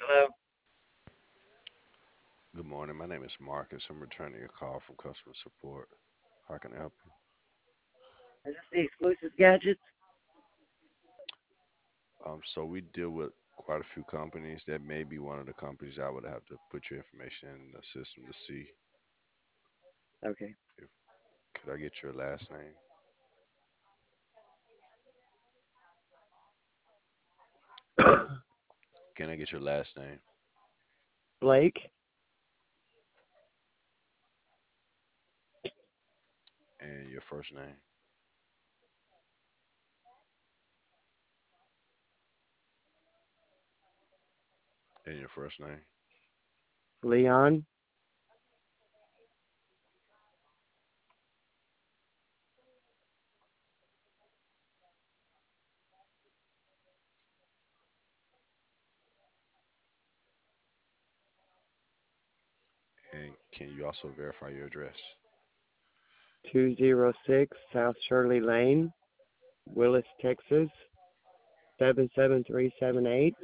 Hello. Good morning. My name is Marcus. I'm returning your call from customer support. How can I help Is this the exclusive gadgets? you? So we deal with quite a few companies. That may be one of the companies I would have to put your information in the system to see. Okay. If could I get your last name Can I get your last name Blake. and your first name and your first name? Leon. And can you also verify your address? 206 South Shirley Lane, Willis, Texas. 77378.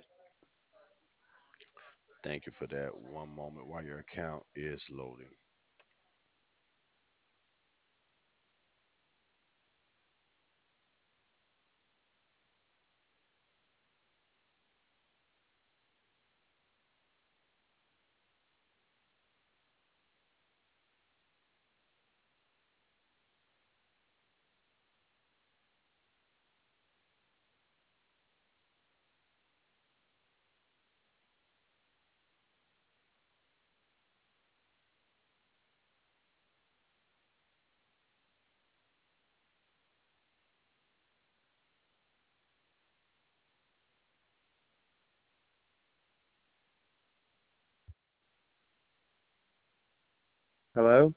Thank you for that. One moment while your account is loading. Hello?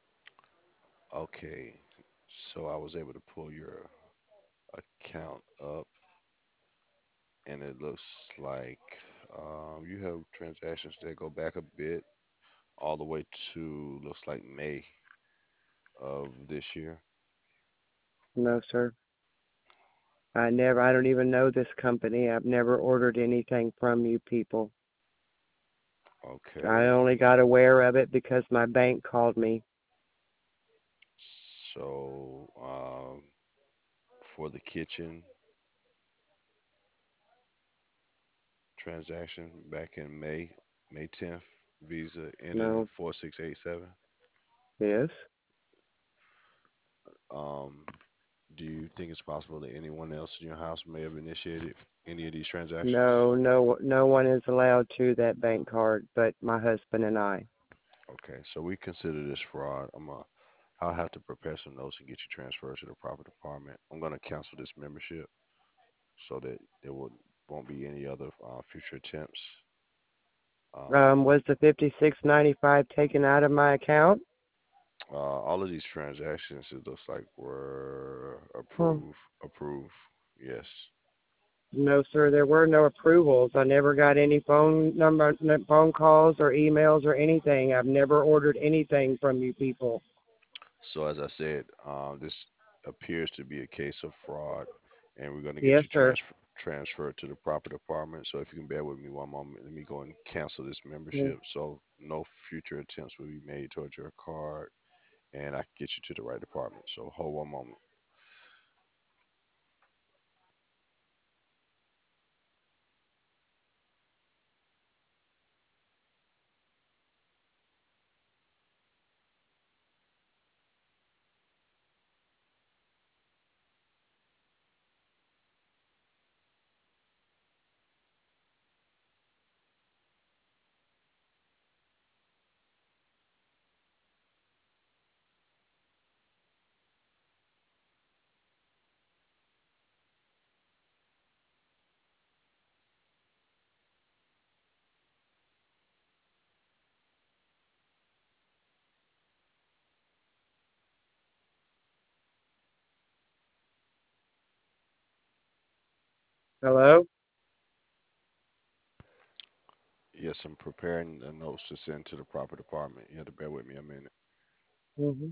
Okay. So I was able to pull your account up, and it looks like you have transactions that go back a bit, all the way to looks like May of this year. No, sir. I don't even know this company. I've never ordered anything from you people. I Okay, only got aware of it because my bank called me. so for the kitchen transaction back in May 10th, Visa ending in No. 4687. Yes? Um, do you think it's possible that anyone else in your house may have initiated any of these transactions? No, no one is allowed to that bank card but my husband and I. Okay, so we consider this fraud. I'll have to prepare some notes and get you transferred to the proper department. I'm gonna cancel this membership so that there won't be any other future attempts. Um, Was the 5695 taken out of my account? all of these transactions, it looks like were Hmm. approved. Yes. No, sir, there were no approvals. I never got any phone calls or emails or anything. I've never ordered anything from you people. So as I said, this appears to be a case of fraud, and we're gonna get Yes, you sir. transferred to the proper department. So if you can bear with me one moment, let me go and cancel this Mm. membership so no future attempts will be made towards your card, and I can get you to the right department. So hold one moment. Hello? Yes, I'm preparing the notes to send to the proper department. You have to bear with me a minute. Hmm.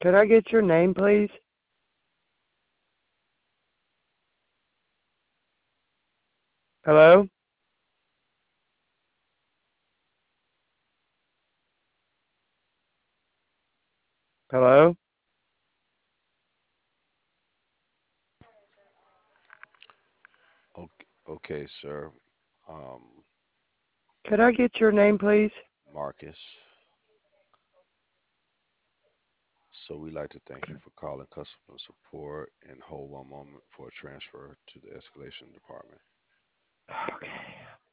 Could I get your name, please? Hello? Hello? Okay, okay, sir. Um, Could I get your name, please? Marcus. So we'd like to thank you for calling customer support and hold one moment for a transfer to the escalation department. Okay.